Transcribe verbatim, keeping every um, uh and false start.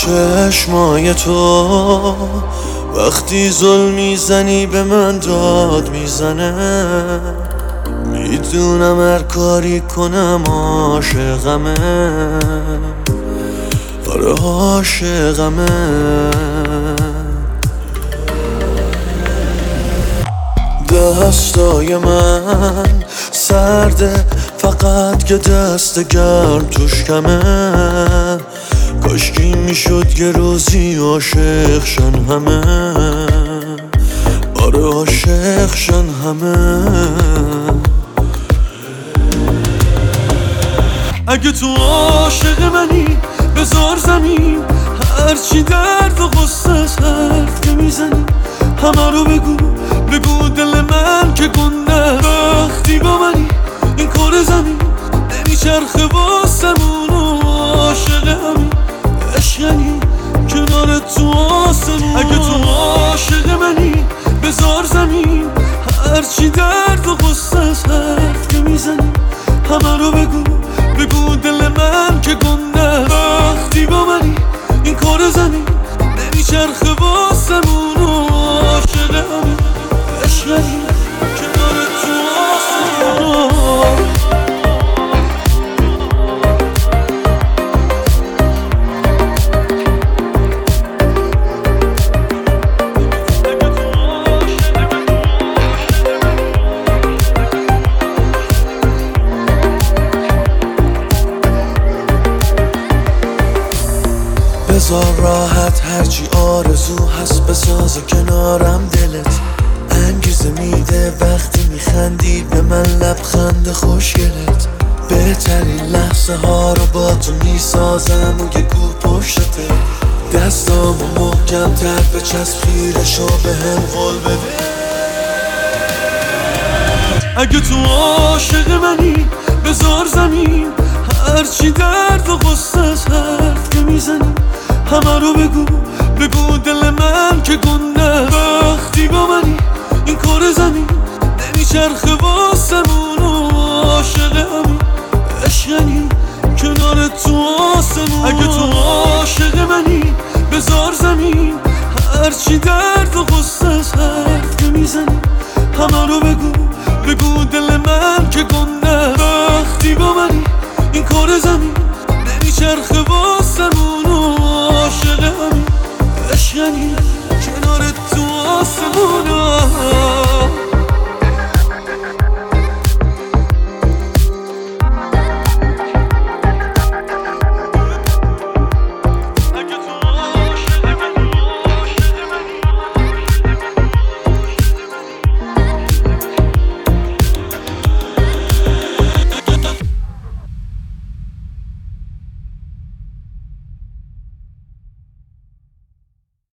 چشمای تو وقتی ظلم میزنی به من داد میزنه، میدونم هر کاری کنم عاشقمه، آره عاشقمه. دستای من سرده فقط که دست گرم توش کمه، کاشکی میشد یه روزی عاشق شن همه، آره عاشق شن همه. اگه تو عاشق منی بذار زمین، هرچی درد و غصه حرف که میزنی همه رو بگو، بگو دل من که گنده. وقتی با منی این کار زمین نمیچرخه واسمون و عاشق همین عشقنی کنار تو آسمون. اگه تو عاشق منی بذار زمین، هرچی درد و غصه حرف که میزنی همه رو بگو، بگو دل من که گنده. وقتی با منی این کار زمین نمیچرخه واسمون و عاشق همین عشقنی کنار تو آسمون. بذار راحت هرچی آرزو هست بسازه کنارم دلت، انگیزه میده وقتی میخندی به من لبخند خوشگلت. بهترین لحظه ها رو با تو میسازم و یه گو پشتته، دستامو محکم تر بچسب خیرشو به هم قول بده. اگه تو عاشق منی بذار زمین، هرچی درد و غصه حرف که میزنی همه رو بگو، بگو دل من که گنده. وقتی با منی این کار زمین نمیچرخه واسمون و عاشق همین عشقنی کنار تو آسمون. اگه تو عاشق منی بذار زمین، هرچی درد و غصه حرف که میزنی همه رو بگو، بگو دل من که گنده. وقتی با منی این کار زمین نمیچرخه واسمون و عاشق همین عشقنی